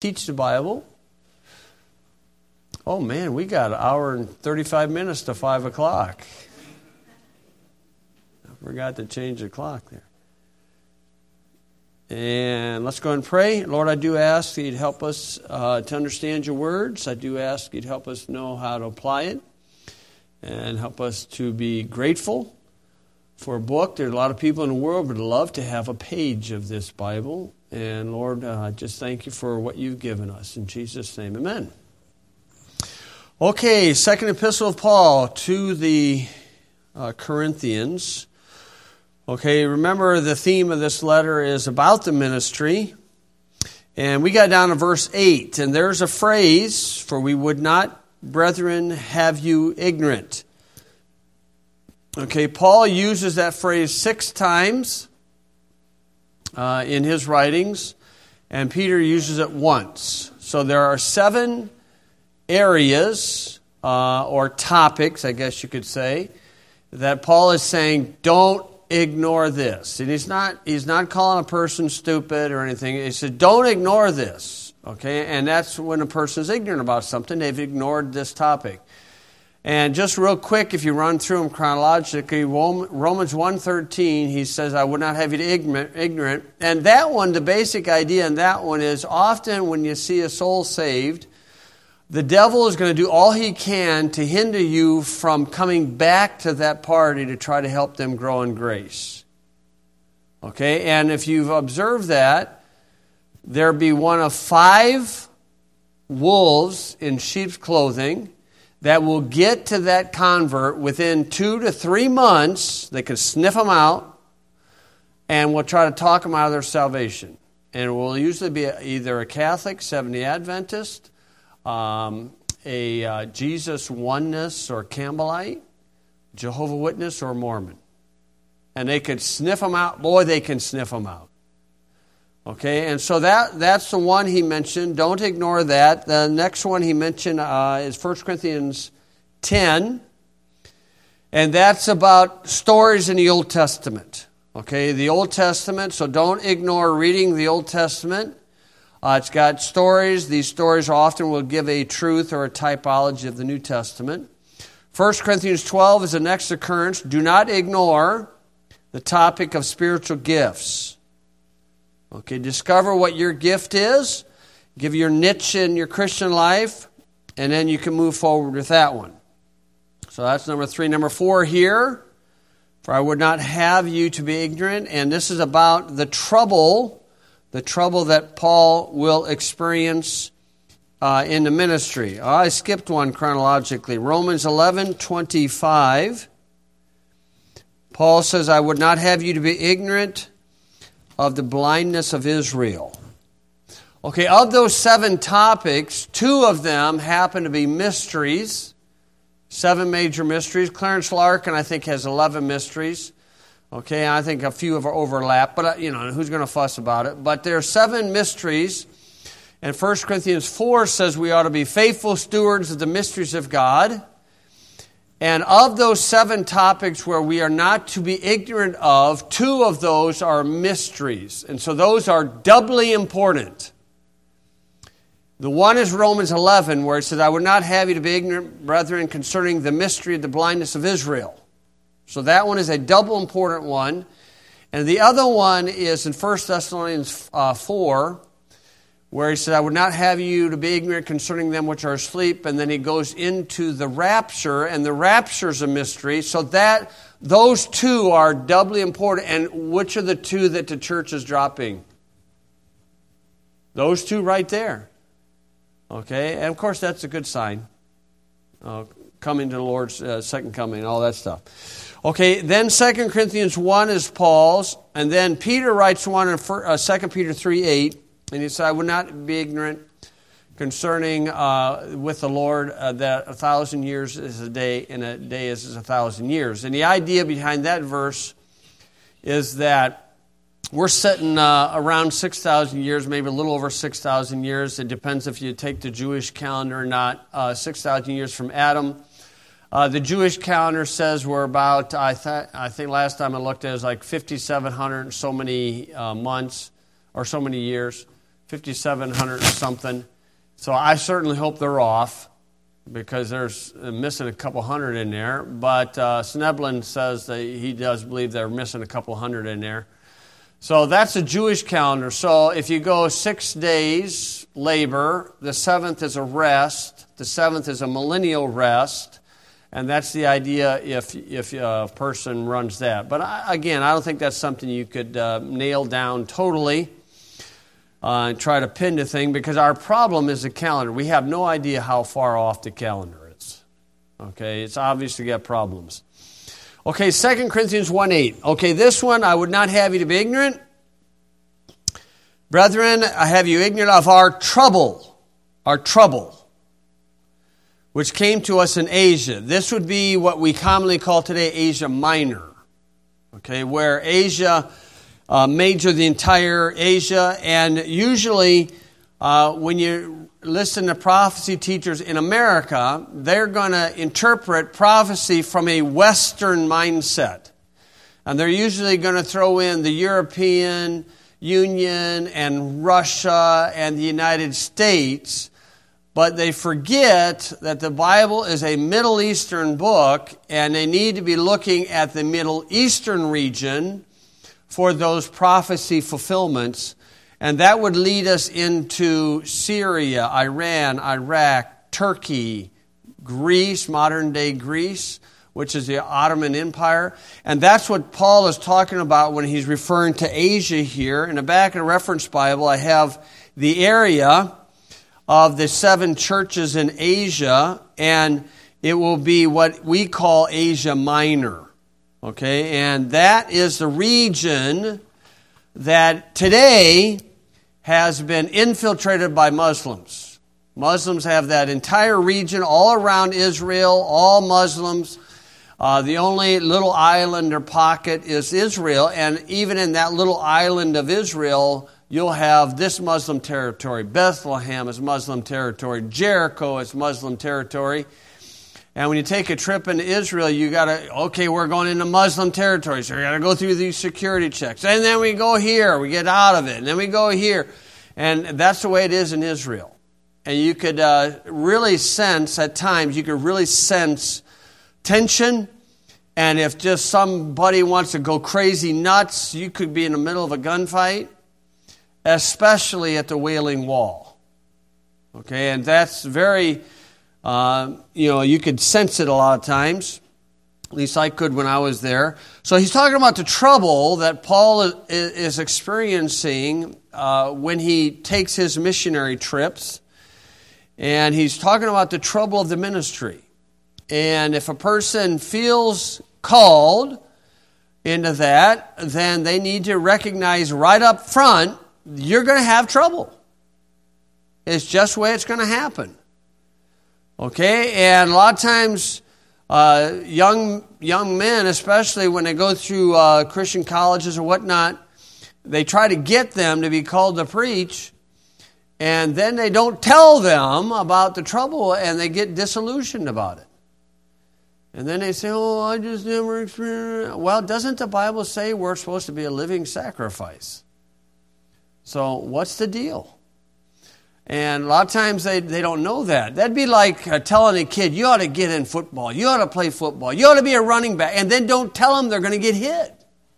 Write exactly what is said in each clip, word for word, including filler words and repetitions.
teach the Bible. Oh man, we got an hour and thirty-five minutes to five o'clock. I forgot to change the clock there. And let's go and pray. Lord, I do ask that you'd help us uh, to understand your words. I do ask you'd help us know how to apply it and help us to be grateful for a book. There are a lot of people in the world who would love to have a page of this Bible. And Lord, uh, I just thank you for what you've given us. In Jesus' name, amen. Okay, second epistle of Paul to the uh, Corinthians. Okay, remember the theme of this letter is about the ministry. And we got down to verse eight. And there's a phrase, for we would not, brethren, have you ignorant. Okay, Paul uses that phrase six times uh, in his writings, and Peter uses it once. So there are seven areas uh, or topics, I guess you could say, that Paul is saying, don't ignore this. And he's not he's not calling a person stupid or anything. He said, don't ignore this. Okay, and that's when a person is ignorant about something. They've ignored this topic. And just real quick, if you run through them chronologically, Romans one thirteen, he says, I would not have you to ignorant. And that one, the basic idea in that one is often when you see a soul saved, the devil is going to do all he can to hinder you from coming back to that party to try to help them grow in grace. Okay, and if you've observed that, there be one of five wolves in sheep's clothing that will get to that convert within two to three months. They can sniff them out and will try to talk them out of their salvation. And it will usually be either a Catholic, Seventh-day Adventist, um, a uh, Jesus Oneness or Campbellite, Jehovah's Witness or Mormon. And they could sniff them out. Boy, they can sniff them out. Okay, and so that that's the one he mentioned. Don't ignore that. The next one he mentioned uh, is First Corinthians ten. And that's about stories in the Old Testament. Okay, the Old Testament, so don't ignore reading the Old Testament. Uh, it's got stories. These stories often will give a truth or a typology of the New Testament. First Corinthians twelve is the next occurrence. Do not ignore the topic of spiritual gifts. Okay, discover what your gift is, give your niche in your Christian life, and then you can move forward with that one. So that's number three. Number four here, for I would not have you to be ignorant, and this is about the trouble, the trouble that Paul will experience uh, in the ministry. Oh, I skipped one chronologically. Romans eleven twenty-five. Paul says, I would not have you to be ignorant of the blindness of Israel. Okay, of those seven topics, two of them happen to be mysteries. Seven major mysteries. Clarence Larkin, I think, has eleven mysteries. Okay, I think a few of them overlap, but, you know, who's going to fuss about it? But there are seven mysteries, and First Corinthians four says we ought to be faithful stewards of the mysteries of God. And of those seven topics where we are not to be ignorant of, two of those are mysteries. And so those are doubly important. The one is Romans eleven, where it says, I would not have you to be ignorant, brethren, concerning the mystery of the blindness of Israel. So that one is a double important one. And the other one is in First Thessalonians four, where he said, I would not have you to be ignorant concerning them which are asleep. And then he goes into the rapture, and the rapture is a mystery. So that those two are doubly important. And which are the two that the church is dropping? Those two right there. Okay, and of course that's a good sign. Uh, coming to the Lord's uh, second coming and all that stuff. Okay, then Second Corinthians one is Paul's, and then Peter writes one in uh, Second Peter three eight. And he said, I would not be ignorant concerning uh, with the Lord uh, that a thousand years is a day and a day is a thousand years. And the idea behind that verse is that we're sitting uh, around six thousand years, maybe a little over six thousand years. It depends if you take the Jewish calendar or not. Uh, six thousand years from Adam. Uh, the Jewish calendar says we're about, I, th- I think last time I looked at it, it was like fifty-seven hundred and so many uh, months or so many years. fifty-seven hundred or something. So I certainly hope they're off, because there's missing a couple hundred in there. But uh, Sneblin says that he does believe they're missing a couple hundred in there. So that's a Jewish calendar. So if you go six days labor, the seventh is a rest, the seventh is a millennial rest, and that's the idea if if a person runs that. But I, again, I don't think that's something you could uh, nail down totally uh, and try to pin the thing, because our problem is the calendar. We have no idea how far off the calendar is. Okay, it's obviously got problems. Okay, Second Corinthians one eight. Okay, this one, I would not have you to be ignorant. Brethren, I have you ignorant of our trouble, our trouble, which came to us in Asia. This would be what we commonly call today Asia Minor. Okay, where Asia, uh, major the entire Asia, and usually uh, when you listen to prophecy teachers in America, they're going to interpret prophecy from a Western mindset. And they're usually going to throw in the European Union and Russia and the United States, but they forget that the Bible is a Middle Eastern book, and they need to be looking at the Middle Eastern region for those prophecy fulfillments. And that would lead us into Syria, Iran, Iraq, Turkey, Greece, modern-day Greece, which is the Ottoman Empire. And that's what Paul is talking about when he's referring to Asia here. In the back of the reference Bible, I have the area of the seven churches in Asia, and it will be what we call Asia Minor. Okay, and that is the region that today has been infiltrated by Muslims. Muslims have that entire region all around Israel, all Muslims. Uh, the only little island or pocket is Israel, and even in that little island of Israel, you'll have this Muslim territory. Bethlehem is Muslim territory. Jericho is Muslim territory. And when you take a trip into Israel, you got to, okay, we're going into Muslim territory, so you got to go through these security checks. And then we go here, we get out of it, and then we go here. And that's the way it is in Israel. And you could uh, really sense, at times, you could really sense tension. And if just somebody wants to go crazy nuts, you could be in the middle of a gunfight, especially at the Wailing Wall. Okay, and that's very... Uh, you know, you could sense it a lot of times. At least I could when I was there. So he's talking about the trouble that Paul is, is experiencing uh, when he takes his missionary trips. And he's talking about the trouble of the ministry. And if a person feels called into that, then they need to recognize right up front, you're going to have trouble. It's just the way it's going to happen. Okay, and a lot of times, uh, young young men, especially when they go through uh, Christian colleges or whatnot, they try to get them to be called to preach, and then they don't tell them about the trouble, and they get disillusioned about it. And then they say, oh, I just never experienced. Well, doesn't the Bible say we're supposed to be a living sacrifice? So what's the deal? And a lot of times they, they don't know that. That'd be like uh, telling a kid, you ought to get in football. You ought to play football. You ought to be a running back. And then don't tell them they're going to get hit.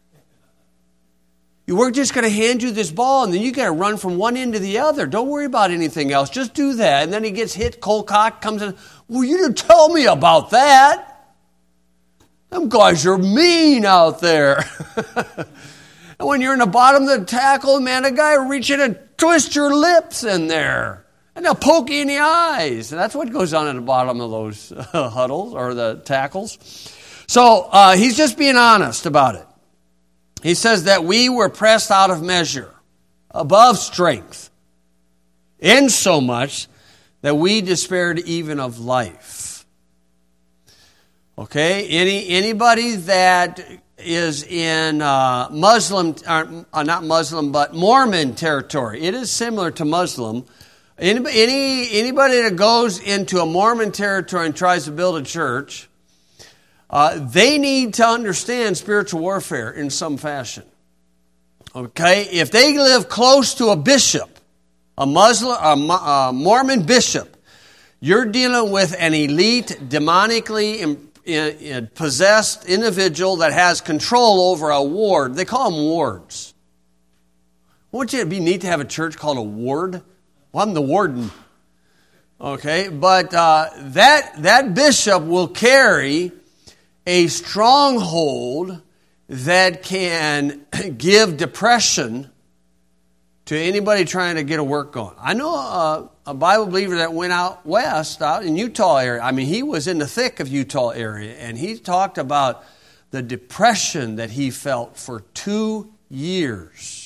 We're just going to hand you this ball, and then you got to run from one end to the other. Don't worry about anything else. Just do that. And then he gets hit. Cole Cock comes in. Well, you didn't tell me about that. Them guys are mean out there. And when you're in the bottom of the tackle, man, a guy will reach in and twist your lips in there. And they'll poke you in the eyes. And that's what goes on at the bottom of those uh, huddles or the tackles. So uh, he's just being honest about it. He says that we were pressed out of measure, above strength, insomuch that we despaired even of life. Okay, any anybody that is in uh, Muslim, uh, not Muslim, but Mormon territory. It is similar to Muslim. Any, any anybody that goes into a Mormon territory and tries to build a church, uh, they need to understand spiritual warfare in some fashion. Okay, if they live close to a bishop, a Muslim, a, a Mormon bishop, you're dealing with an elite, demonically in, in, in possessed individual that has control over a ward. They call them wards. Wouldn't it be neat to have a church called a ward? Well, I'm the warden. Okay, but uh, that that bishop will carry a stronghold that can give depression to anybody trying to get a work going. I know a, a Bible believer that went out west, out in Utah area. I mean, he was in the thick of Utah area, and he talked about the depression that he felt for two years.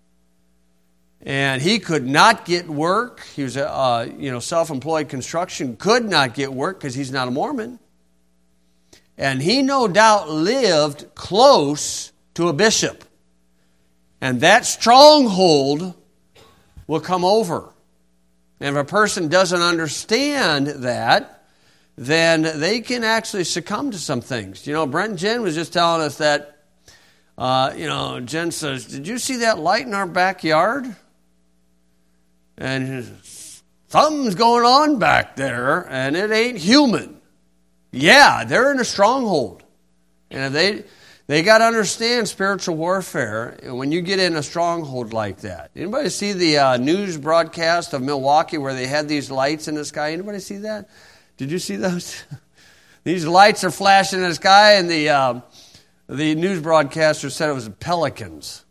And he could not get work. He was a uh, you know self-employed construction, could not get work because he's not a Mormon. And he no doubt lived close to a bishop. And that stronghold will come over. And if a person doesn't understand that, then they can actually succumb to some things. You know, Brent and Jen was just telling us that, uh, you know, Jen says, did you see that light in our backyard? And something's going on back there, and it ain't human. Yeah, they're in a stronghold. And they they got to understand spiritual warfare when you get in a stronghold like that. Anybody see the uh, news broadcast of Milwaukee where they had these lights in the sky? Anybody see that? Did you see those? These lights are flashing in the sky, and the uh, the news broadcaster said it was pelicans.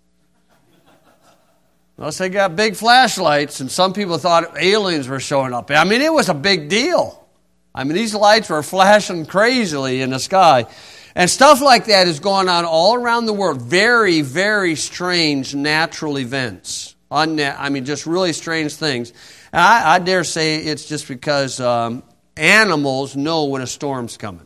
Well, they got big flashlights, and some people thought aliens were showing up. I mean, it was a big deal. I mean, these lights were flashing crazily in the sky. And stuff like that is going on all around the world. Very, very strange natural events. Unna- I mean, just really strange things. And I, I dare say it's just because um, animals know when a storm's coming.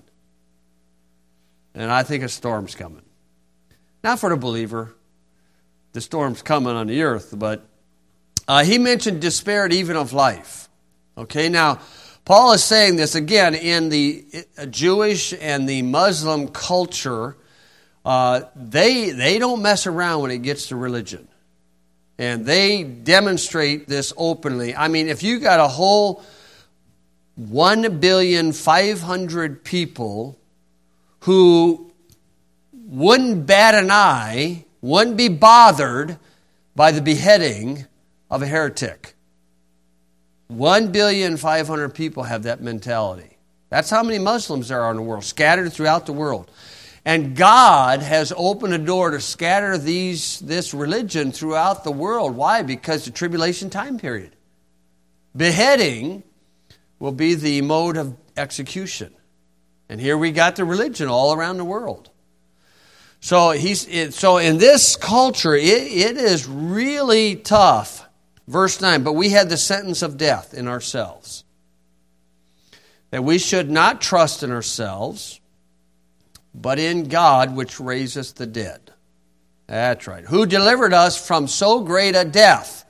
And I think a storm's coming. Not for the believer. The storm's coming on the earth. But uh, he mentioned disparity even of life. Okay, now, Paul is saying this again in the Jewish and the Muslim culture. Uh, they they don't mess around when it gets to religion, and they demonstrate this openly. I mean, if you got a whole one billion five hundred people who wouldn't bat an eye, wouldn't be bothered by the beheading of a heretic. One billion five hundred people have that mentality. That's how many Muslims there are in the world, scattered throughout the world. And God has opened a door to scatter these this religion throughout the world. Why? Because the tribulation time period. Beheading will be the mode of execution. And here we got the religion all around the world. So he's it, so in this culture, it, it is really tough. Verse nine, but we had the sentence of death in ourselves, that we should not trust in ourselves, but in God which raiseth the dead. That's right. Who delivered us from so great a death,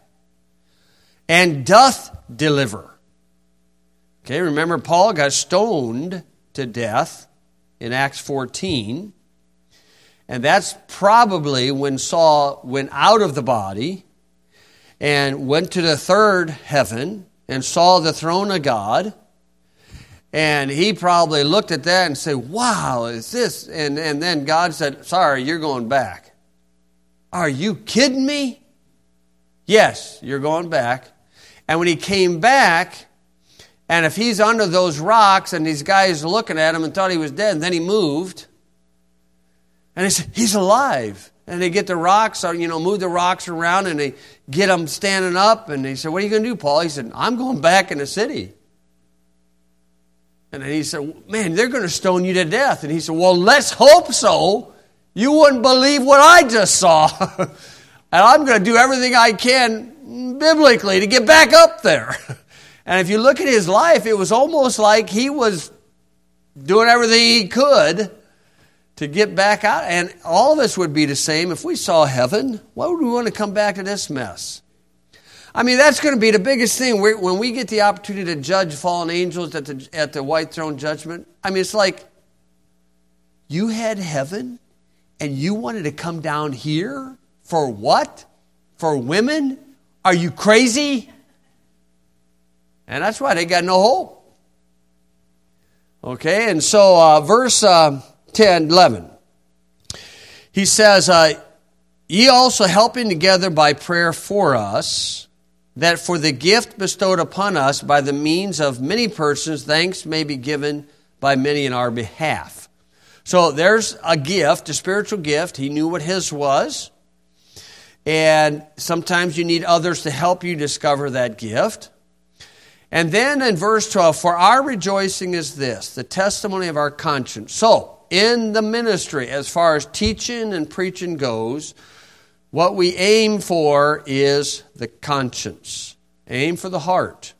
and doth deliver. Okay, remember Paul got stoned to death in Acts fourteen, and that's probably when Saul went out of the body and went to the third heaven and saw the throne of God. And he probably looked at that and said, wow, is this? And, and then God said, sorry, you're going back. Are you kidding me? Yes, you're going back. And when he came back, and if he's under those rocks and these guys looking at him and thought he was dead, and then he moved, and he said, he's alive. And they get the rocks, you know, move the rocks around, and they get him standing up. And they said, what are you going to do, Paul? He said, I'm going back in the city. And then he said, man, they're going to stone you to death. And he said, well, let's hope so. You wouldn't believe what I just saw. And I'm going to do everything I can biblically to get back up there. And if you look at his life, it was almost like he was doing everything he could to get back out. And all of us would be the same. If we saw heaven, why would we want to come back to this mess? I mean, that's going to be the biggest thing. We're, when we get the opportunity to judge fallen angels at the, at the white throne judgment, I mean, it's like, you had heaven and you wanted to come down here for what? For women? Are you crazy? And that's why they got no hope. Okay, and so uh, verse uh, ten, eleven. He says, uh, ye also helping together by prayer for us, that for the gift bestowed upon us by the means of many persons, thanks may be given by many in our behalf. So there's a gift, a spiritual gift. He knew what his was. And sometimes you need others to help you discover that gift. And then in verse twelve, for our rejoicing is this, the testimony of our conscience. So, in the ministry, as far as teaching and preaching goes, what we aim for is the conscience. Aim for the heart.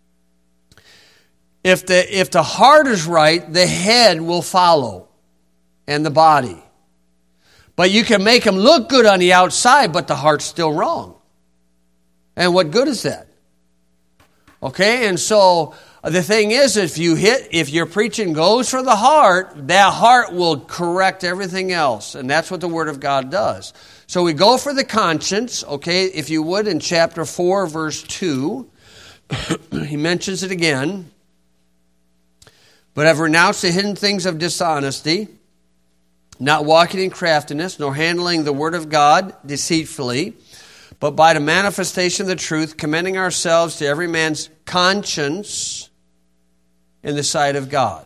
If the, if the heart is right, the head will follow, and the body. But you can make them look good on the outside, but the heart's still wrong. And what good is that? Okay, and so the thing is, if you hit, if your preaching goes for the heart, that heart will correct everything else. And that's what the Word of God does. So we go for the conscience, okay, if you would, in chapter four, verse two. He mentions it again. But have renounced the hidden things of dishonesty, not walking in craftiness, nor handling the word of God deceitfully, but by the manifestation of the truth, commending ourselves to every man's conscience in the sight of God.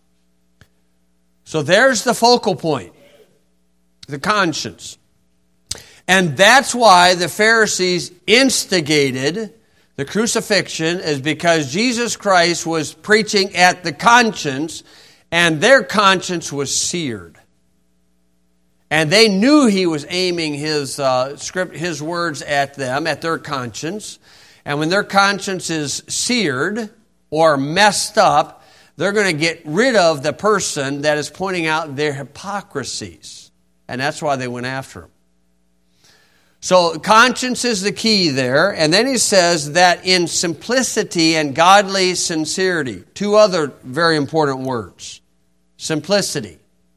So there's the focal point, the conscience. And that's why the Pharisees instigated the crucifixion, is because Jesus Christ was preaching at the conscience, and their conscience was seared. And they knew he was aiming his uh, script, his words at them, at their conscience. And when their conscience is seared or messed up, they're going to get rid of the person that is pointing out their hypocrisies. And that's why they went after him. So conscience is the key there. And then he says that in simplicity and godly sincerity. Two other very important words. Simplicity.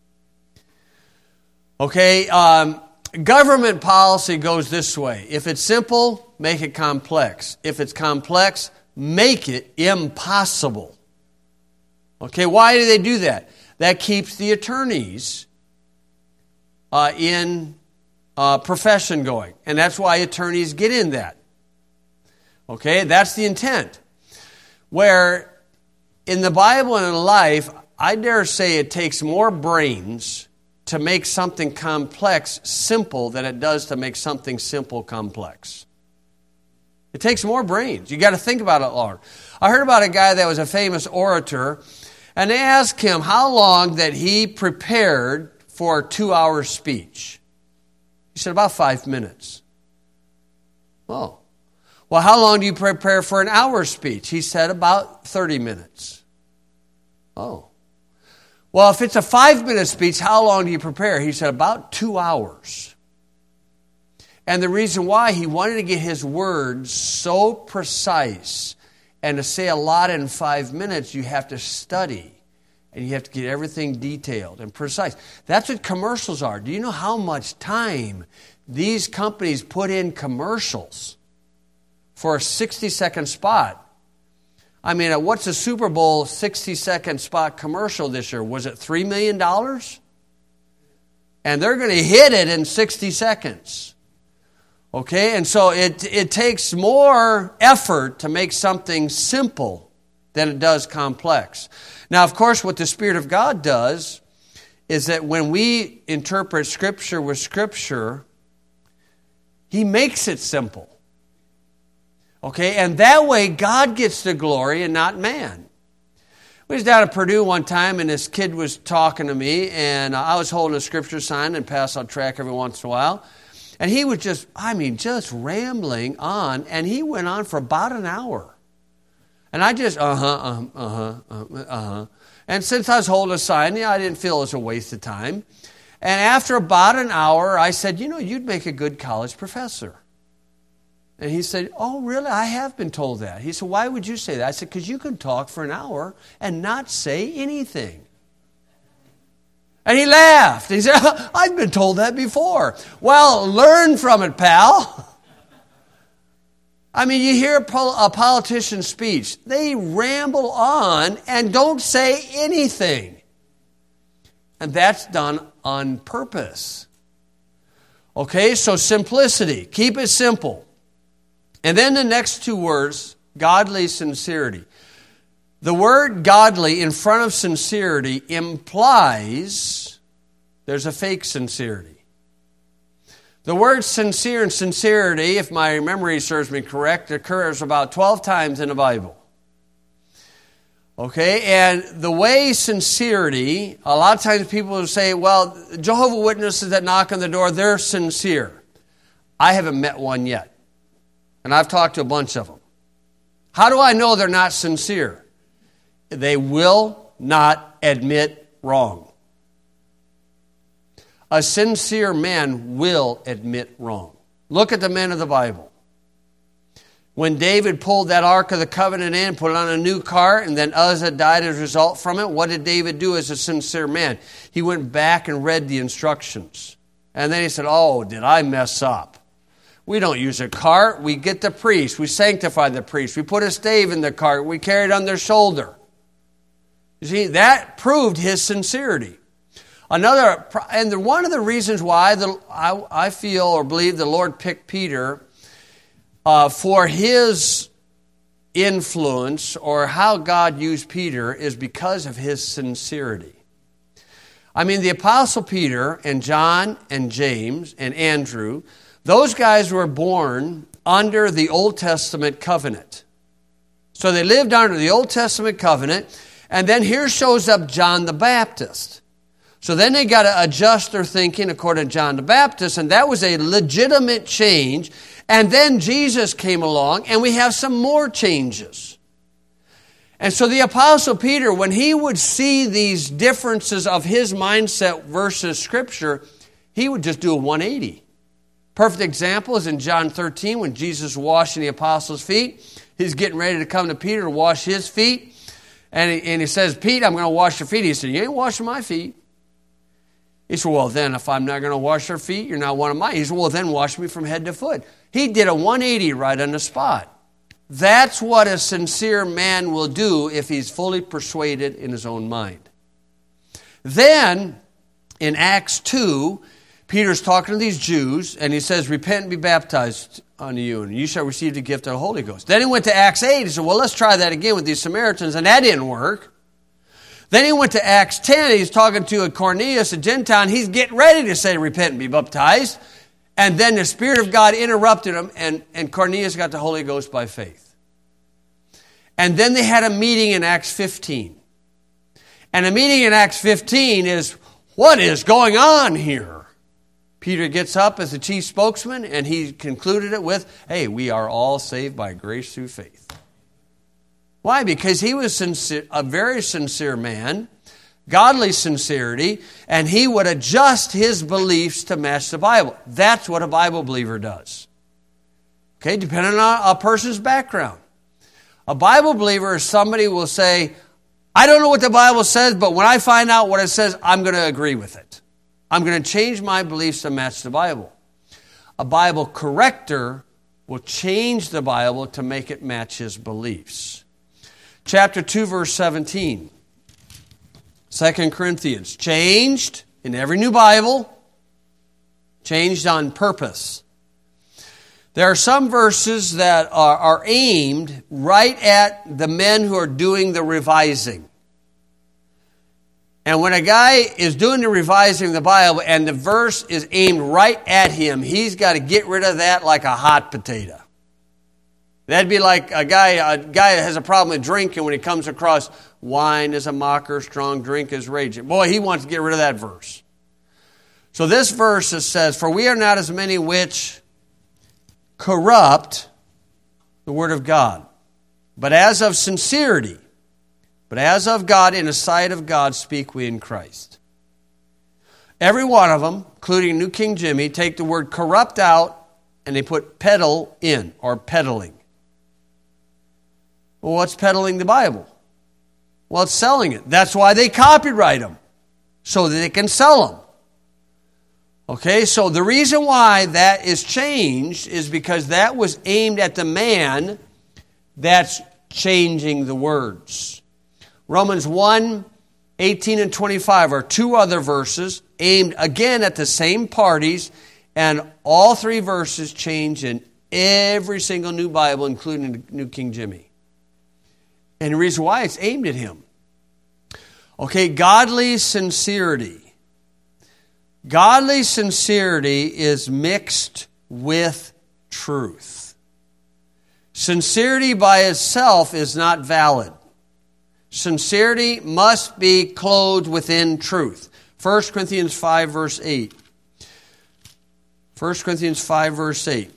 Okay, um, government policy goes this way. If it's simple, make it complex. If it's complex, make it impossible. Okay, why do they do that? That keeps the attorneys uh, in uh, profession going. And that's why attorneys get in that. Okay, that's the intent. Where in the Bible and in life, I dare say it takes more brains to make something complex simple than it does to make something simple complex. It takes more brains. You got to think about it longer. I heard about a guy that was a famous orator, and they asked him how long that he prepared for a two-hour speech. He said, about five minutes. Oh. Well, how long do you prepare for an hour speech? He said, about thirty minutes. Oh. Well, if it's a five-minute speech, how long do you prepare? He said, about two hours. And the reason why, he wanted to get his words so precise, and to say a lot in five minutes, you have to study, and you have to get everything detailed and precise. That's what commercials are. Do you know how much time these companies put in commercials for a sixty-second spot? I mean, what's a Super Bowl sixty-second spot commercial this year? Was it three million dollars? And they're going to hit it in sixty seconds. Okay, and so it, it takes more effort to make something simple than it does complex. Now, of course, what the Spirit of God does is that when we interpret Scripture with Scripture, He makes it simple. Okay, and that way God gets the glory and not man. We was down at Purdue one time, and this kid was talking to me, and I was holding a scripture sign and pass on track every once in a while. And he was just, I mean, just rambling on, and he went on for about an hour. And I just, uh-huh, uh-huh, uh-huh, uh-huh. And since I was holding a sign, yeah, I didn't feel it was a waste of time. And after about an hour, I said, you know, you'd make a good college professor. And he said, oh, really? I have been told that. He said, why would you say that? I said, because you can talk for an hour and not say anything. And he laughed. He said, I've been told that before. Well, learn from it, pal. I mean, you hear a, pol- a politician's speech. They ramble on and don't say anything. And that's done on purpose. Okay, so simplicity. Keep it simple. And then the next two words, godly sincerity. The word godly in front of sincerity implies there's a fake sincerity. The word sincere and sincerity, if my memory serves me correct, occurs about twelve times in the Bible. Okay, and the way sincerity, a lot of times people will say, well, Jehovah's Witnesses that knock on the door, they're sincere. I haven't met one yet. And I've talked to a bunch of them. How do I know they're not sincere? They will not admit wrong. A sincere man will admit wrong. Look at the men of the Bible. When David pulled that Ark of the Covenant in, put it on a new cart, and then Uzzah died as a result from it, what did David do as a sincere man? He went back and read the instructions. And then he said, oh, did I mess up? We don't use a cart. We get the priest. We sanctify the priest. We put a stave in the cart. We carry it on their shoulder. You see, that proved his sincerity. Another, and one of the reasons why the, I, I feel or believe the Lord picked Peter Uh, for his influence or how God used Peter is because of his sincerity. I mean, the Apostle Peter and John and James and Andrew, those guys were born under the Old Testament covenant. So they lived under the Old Testament covenant, and then here shows up John the Baptist. So then they got to adjust their thinking according to John the Baptist, and that was a legitimate change. And then Jesus came along, and we have some more changes. And so the Apostle Peter, when he would see these differences of his mindset versus Scripture, he would just do a one eighty. Perfect example is in John thirteen, when Jesus is washing the apostles' feet. He's getting ready to come to Peter to wash his feet. And he, and he says, Pete, I'm going to wash your feet. He said, you ain't washing my feet. He said, well, then, if I'm not going to wash your feet, you're not one of mine. He said, well, then wash me from head to foot. He did a one eighty right on the spot. That's what a sincere man will do if he's fully persuaded in his own mind. Then, in Acts two, Peter's talking to these Jews, and he says, repent and be baptized unto you, and you shall receive the gift of the Holy Ghost. Then he went to Acts eight. He said, well, let's try that again with these Samaritans, and that didn't work. Then he went to Acts ten. He's talking to a Cornelius, a Gentile, and he's getting ready to say, repent and be baptized. And then the Spirit of God interrupted him, and, and Cornelius got the Holy Ghost by faith. And then they had a meeting in Acts fifteen. And a meeting in Acts fifteen is, what is going on here? Peter gets up as the chief spokesman, and he concluded it with, hey, we are all saved by grace through faith. Why? Because he was sincere, a very sincere man, godly sincerity, and he would adjust his beliefs to match the Bible. That's what a Bible believer does. Okay, depending on a person's background. A Bible believer is somebody who will say, I don't know what the Bible says, but when I find out what it says, I'm going to agree with it. I'm going to change my beliefs to match the Bible. A Bible corrector will change the Bible to make it match his beliefs. Chapter two, verse seventeen. Second Corinthians. Changed in every new Bible. Changed on purpose. There are some verses that are, are aimed right at the men who are doing the revising. And when a guy is doing the revising of the Bible and the verse is aimed right at him, he's got to get rid of that like a hot potato. That'd be like a guy a guy that has a problem with drinking when he comes across wine is a mocker, strong drink is raging. Boy, he wants to get rid of that verse. So this verse says, for we are not as many which corrupt the word of God, but as of sincerity, but as of God, in the sight of God, speak we in Christ. Every one of them, including New King Jimmy, take the word corrupt out and they put peddle in, or peddling. Well, what's peddling the Bible? Well, it's selling it. That's why they copyright them, so that they can sell them. Okay, so the reason why that is changed is because that was aimed at the man that's changing the words. Romans one, eighteen and twenty-five are two other verses aimed again at the same parties, and all three verses change in every single New Bible, including the New King Jimmy. And the reason why, it's aimed at him. Okay, godly sincerity. Godly sincerity is mixed with truth. Sincerity by itself is not valid. Sincerity must be clothed within truth. First Corinthians five, verse eight. First Corinthians five, verse eight.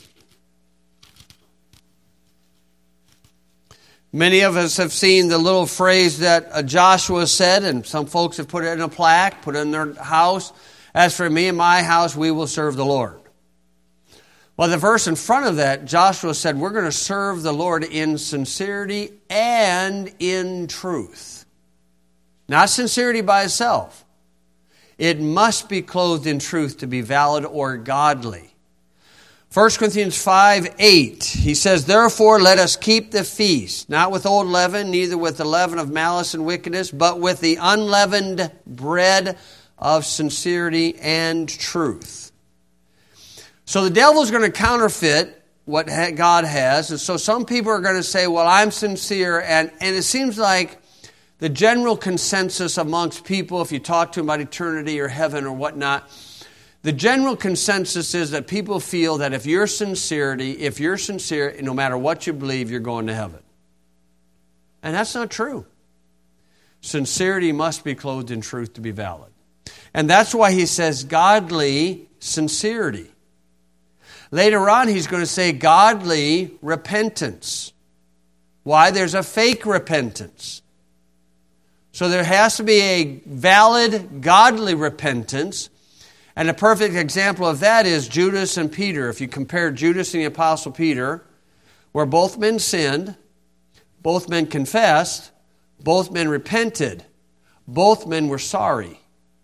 Many of us have seen the little phrase that Joshua said, and some folks have put it in a plaque, put it in their house. As for me and my house, we will serve the Lord. Well, the verse in front of that, Joshua said, we're going to serve the Lord in sincerity and in truth. Not sincerity by itself. It must be clothed in truth to be valid or godly. First Corinthians five, eight, he says, therefore let us keep the feast, not with old leaven, neither with the leaven of malice and wickedness, but with the unleavened bread of sincerity and truth. So the devil's going to counterfeit what God has. And so some people are going to say, well, I'm sincere. And, and it seems like the general consensus amongst people, if you talk to them about eternity or heaven or whatnot, the general consensus is that people feel that if you're sincerity, if you're sincere, no matter what you believe, you're going to heaven. And that's not true. Sincerity must be clothed in truth to be valid. And that's why he says godly sincerity. Later on, he's going to say godly repentance. Why? There's a fake repentance. So there has to be a valid, godly repentance. And a perfect example of that is Judas and Peter. If you compare Judas and the Apostle Peter, where both men sinned, both men confessed, both men repented, both men were sorry.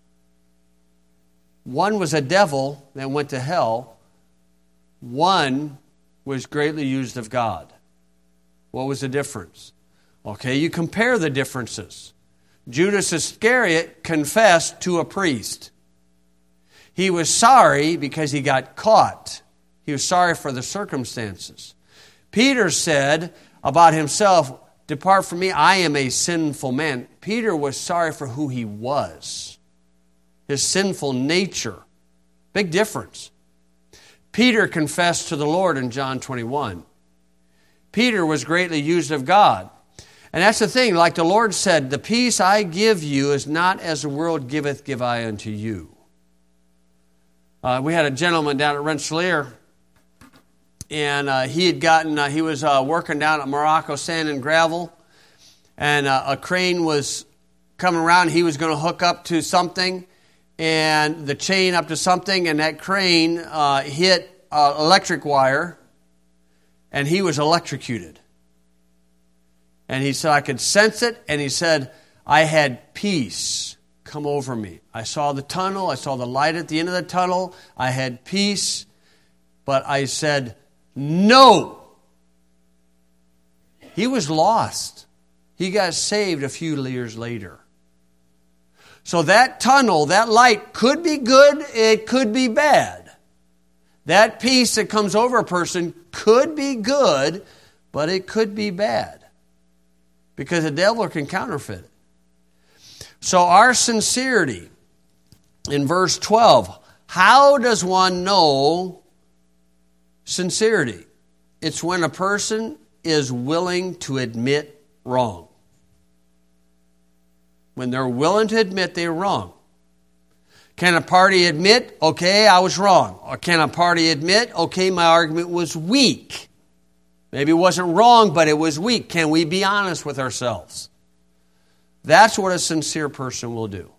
One was a devil that went to hell. One was greatly used of God. What was the difference? Okay, you compare the differences. Judas Iscariot confessed to a priest. He was sorry because he got caught. He was sorry for the circumstances. Peter said about himself, depart from me, I am a sinful man. Peter was sorry for who he was. His sinful nature. Big difference. Peter confessed to the Lord in John twenty-one. Peter was greatly used of God. And that's the thing, like the Lord said, the peace I give you is not as the world giveth, give I unto you. Uh, we had a gentleman down at Rensselaer, and uh, he had gotten, uh, he was uh, working down at Morocco Sand and Gravel, and uh, a crane was coming around. He was going to hook up to something, and the chain up to something, and that crane uh, hit uh, electric wire, and he was electrocuted. And he said, I could sense it, and he said, I had peace come over me. I saw the tunnel, I saw the light at the end of the tunnel, I had peace, but I said, no. He was lost. He got saved a few years later. So that tunnel, that light could be good, it could be bad. That peace that comes over a person could be good, but it could be bad. Because the devil can counterfeit it. So our sincerity, in verse twelve, how does one know sincerity? It's when a person is willing to admit wrong. When they're willing to admit they're wrong. Can a party admit, okay, I was wrong? Or can a party admit, okay, my argument was weak? Maybe it wasn't wrong, but it was weak. Can we be honest with ourselves? That's what a sincere person will do.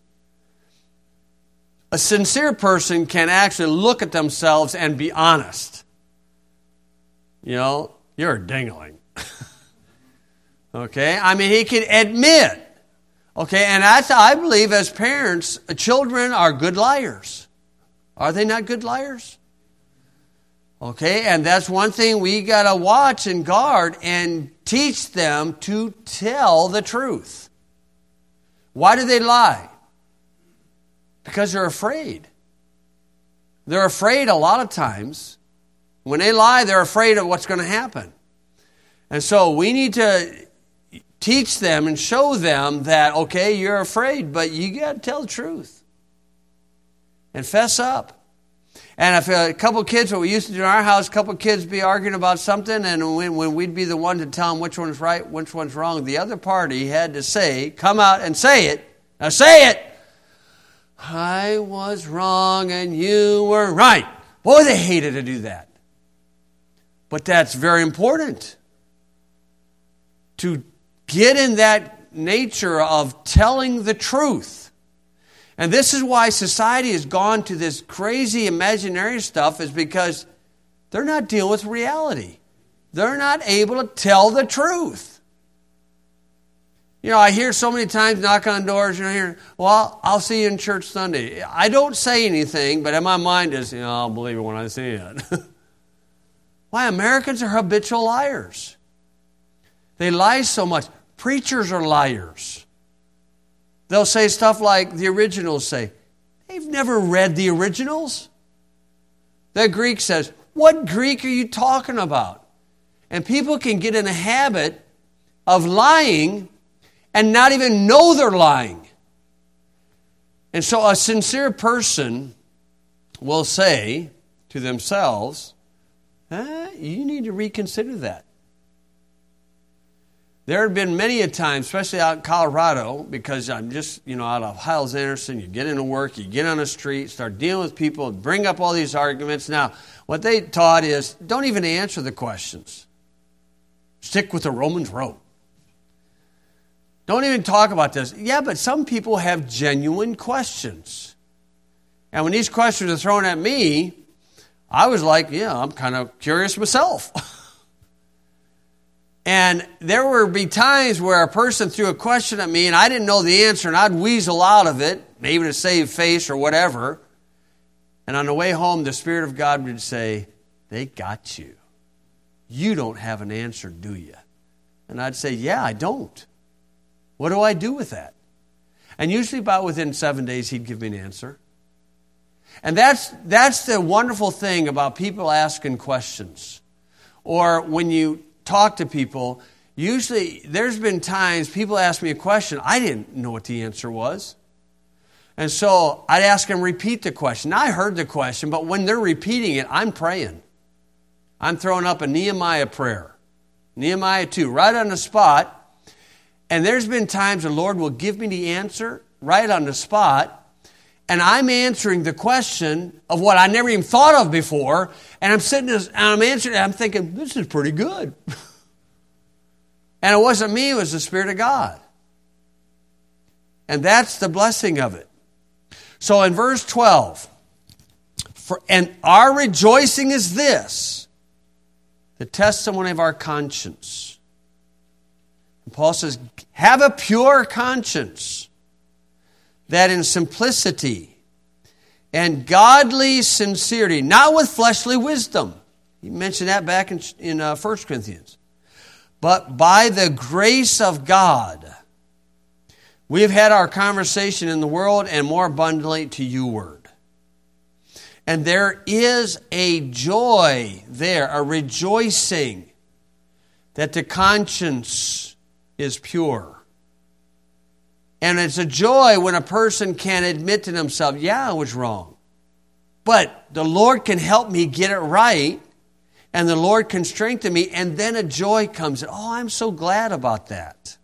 A sincere person can actually look at themselves and be honest. You know, you're a dingling. Okay? I mean, he can admit. Okay, and that's, I believe as parents, children are good liars. Are they not good liars? Okay, and that's one thing we got to watch and guard and teach them to tell the truth. Why do they lie? Because they're afraid. They're afraid a lot of times. When they lie, they're afraid of what's going to happen. And so we need to teach them and show them that, okay, you're afraid, but you got to tell the truth. And fess up. And if a couple of kids, what we used to do in our house, a couple of kids be arguing about something, and when, when we'd be the one to tell them which one's right, which one's wrong, the other party had to say, come out and say it. Now say it. I was wrong and you were right. Boy, they hated to do that. But that's very important. To get in that nature of telling the truth. And this is why society has gone to this crazy imaginary stuff, is because they're not dealing with reality. They're not able to tell the truth. You know, I hear so many times knock on doors, you know, here, well, I'll see you in church Sunday. I don't say anything, but in my mind is, you know, I'll believe it when I see it. Why? Americans are habitual liars. They lie so much. Preachers are liars. They'll say stuff like the originals say. They've never read the originals. The Greek says, what Greek are you talking about? And people can get in a habit of lying and not even know they're lying. And so a sincere person will say to themselves, eh, you need to reconsider that. There have been many a time, especially out in Colorado, because I'm just, you know, out of Hyles-Anderson, you get into work, you get on the street, start dealing with people, bring up all these arguments. Now, what they taught is, don't even answer the questions. Stick with the Romans road. Don't even talk about this. Yeah, but some people have genuine questions. And when these questions are thrown at me, I was like, yeah, I'm kind of curious myself. And there would be times where a person threw a question at me and I didn't know the answer, and I'd weasel out of it, maybe to save face or whatever. And on the way home, the Spirit of God would say, they got you. You don't have an answer, do you? And I'd say, yeah, I don't. What do I do with that? And usually about within seven days, he'd give me an answer. And that's that's the wonderful thing about people asking questions. Or when you talk to people, usually there's been times people ask me a question, I didn't know what the answer was. And so I'd ask them repeat the question. Now, I heard the question, but when they're repeating it, I'm praying. I'm throwing up a Nehemiah prayer. Nehemiah two, right on the spot. And there's been times the Lord will give me the answer right on the spot, and I'm answering the question of what I never even thought of before, and I'm sitting and I'm answering, and I'm thinking, this is pretty good. And it wasn't me, it was the Spirit of God. And that's the blessing of it. So in verse twelve, for, and our rejoicing is this, the testimony of our conscience. And Paul says, have a pure conscience, that in simplicity and godly sincerity, not with fleshly wisdom. He mentioned that back in, in uh, First Corinthians. But by the grace of God, we have had our conversation in the world, and more abundantly to you word. And there is a joy there, a rejoicing, that the conscience is pure. And it's a joy when a person can admit to themselves, yeah, I was wrong. But the Lord can help me get it right, and the Lord can strengthen me, and then a joy comes in. Oh, I'm so glad about that.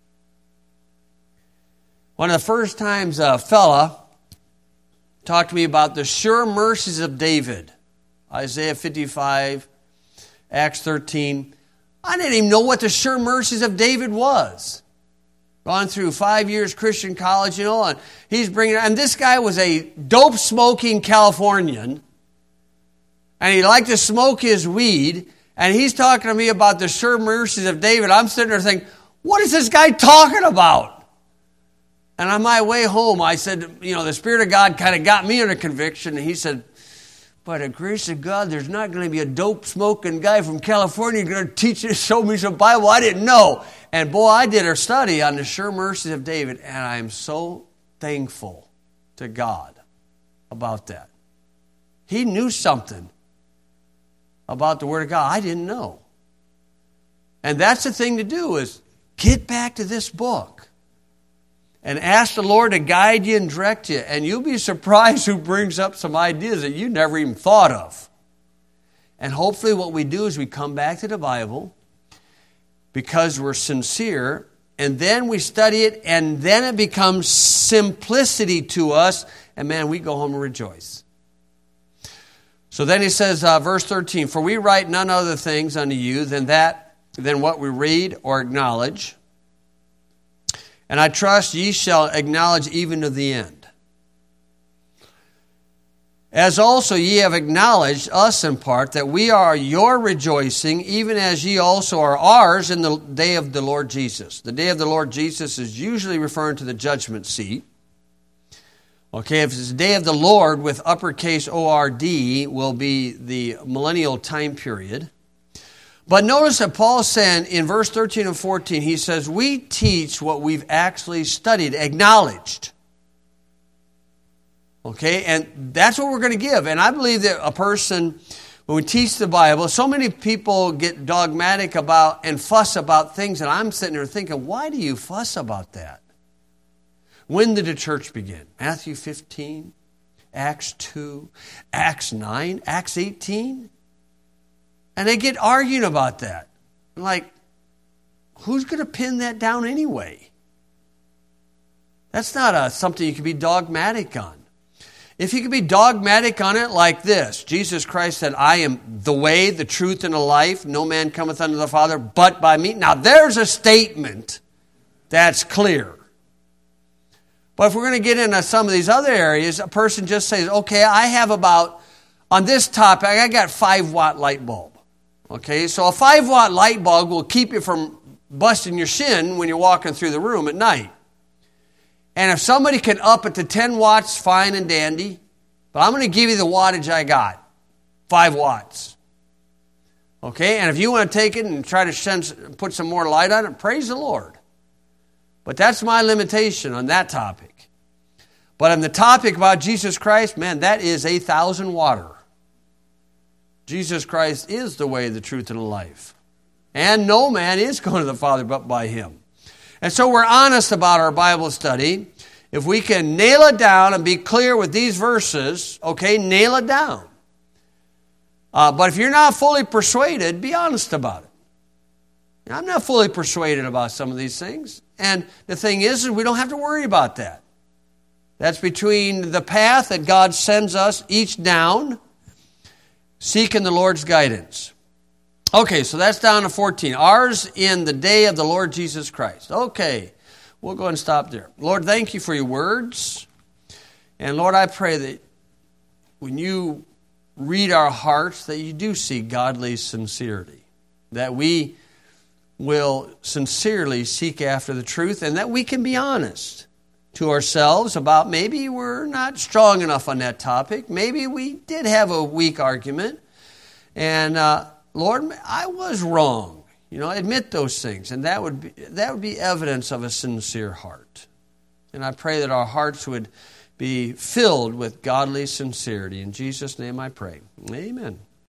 One of the first times a fella talked to me about the sure mercies of David, Isaiah fifty-five, Acts thirteen. I didn't even know what the sure mercies of David was. Gone through five years Christian college, you know, and he's bringing, and this guy was a dope-smoking Californian, and he liked to smoke his weed, and he's talking to me about the sure mercies of David. I'm sitting there thinking, what is this guy talking about? And on my way home, I said, you know, the Spirit of God kind of got me under conviction, and he said, by the grace of God, there's not going to be a dope-smoking guy from California going to teach us, show me some Bible. I didn't know. And boy, I did a study on the sure mercies of David, and I am so thankful to God about that. He knew something about the Word of God I didn't know. And that's the thing to do, is get back to this book and ask the Lord to guide you and direct you. And you'll be surprised who brings up some ideas that you never even thought of. And hopefully what we do is we come back to the Bible because we're sincere, and then we study it, and then it becomes simplicity to us, and man, we go home and rejoice. So then he says, uh, verse thirteen, for we write none other things unto you than that, than what we read or acknowledge. And I trust ye shall acknowledge even to the end. As also ye have acknowledged us in part, that we are your rejoicing, even as ye also are ours in the day of the Lord Jesus. The day of the Lord Jesus is usually referring to the judgment seat. Okay, if it's the day of the Lord with uppercase O R D, will be the millennial time period. But notice that Paul's saying in verse thirteen and fourteen, he says, we teach what we've actually studied, acknowledged. Okay, and that's what we're going to give. And I believe that a person, when we teach the Bible, so many people get dogmatic about and fuss about things, and I'm sitting there thinking, why do you fuss about that? When did the church begin? Matthew fifteen, Acts two, Acts nine, Acts eighteen? And they get arguing about that. Like, who's going to pin that down anyway? That's not a, something you can be dogmatic on. If you could be dogmatic on it like this, Jesus Christ said, I am the way, the truth, and the life. No man cometh unto the Father but by me. Now, there's a statement that's clear. But if we're going to get into some of these other areas, a person just says, okay, I have about, on this topic, I got five watt light bulb. Okay, so a five watt light bulb will keep you from busting your shin when you're walking through the room at night. And if somebody can up it to ten watts, fine and dandy. But I'm going to give you the wattage I got. Five watts. Okay, and if you want to take it and try to shed, put some more light on it, praise the Lord. But that's my limitation on that topic. But on the topic about Jesus Christ, man, that is a thousand water. Jesus Christ is the way, the truth, and the life. And no man is going to the Father but by Him. And so we're honest about our Bible study. If we can nail it down and be clear with these verses, okay, nail it down. Uh, but if you're not fully persuaded, be honest about it. I'm not fully persuaded about some of these things. And the thing is, is we don't have to worry about that. That's between the path that God sends us each down, seeking the Lord's guidance. Okay, so that's down to fourteen. Ours in the day of the Lord Jesus Christ. Okay, we'll go ahead and stop there. Lord, thank you for your words. And Lord, I pray that when you read our hearts, that you do see godly sincerity. That we will sincerely seek after the truth, and that we can be honest to ourselves about maybe we're not strong enough on that topic. Maybe we did have a weak argument. And uh, Lord, I was wrong. You know, admit those things. And that would be, that would be evidence of a sincere heart. And I pray that our hearts would be filled with godly sincerity. In Jesus' name I pray. Amen.